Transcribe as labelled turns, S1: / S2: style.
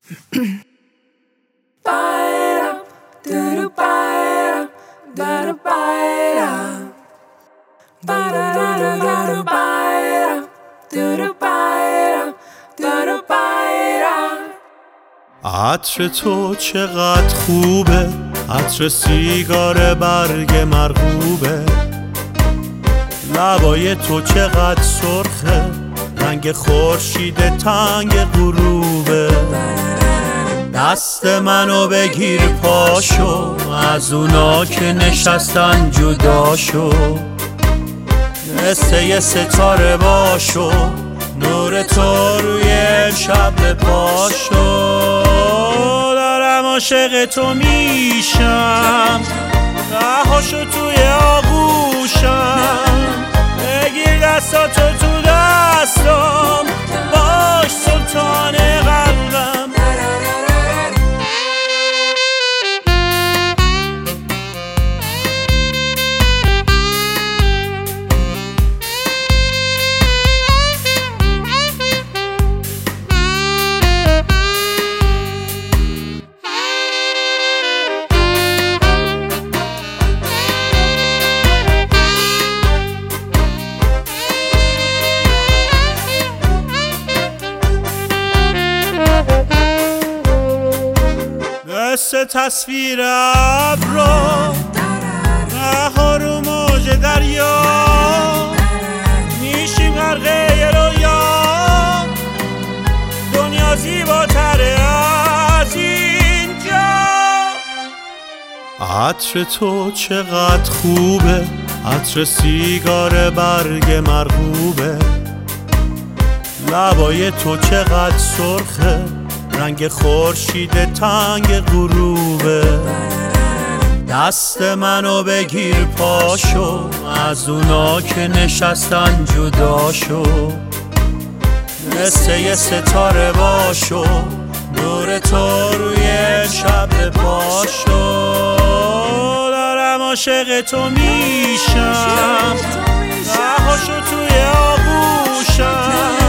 S1: عطر تو چقدر خوبه، عطر سیگار برگ مرغوبه. لبای تو چقدر سرخه، رنگ خورشید تنگ غروبه. دست منو بگیر پاشو، از اونا که نشستن جدا شو. مثل یه ستاره باشو، نور تو روی شب پاشو. دارم عاشق تو میشم، رهاشو توی آغوشم. بگیر دستاتو تو دستم، باش سلطان قلبم. مثل تصویر ابرا رها رو موج دریا، میشیم غرقه یه رویا. دنیا زیباتره از اینجا. عطر تو چقدر خوبه، عطر سیگار برگ مرغوبه. لبای تو چقدر سرخه، رنگ خورشید تنگ غروبه. دست منو بگیر پاشو، از اونا که نشستن جدا شو. مثل یه ستاره باشو، نور تو روی شب پاشو. دارم عاشق تو میشم، رهاشو توی آغوشم.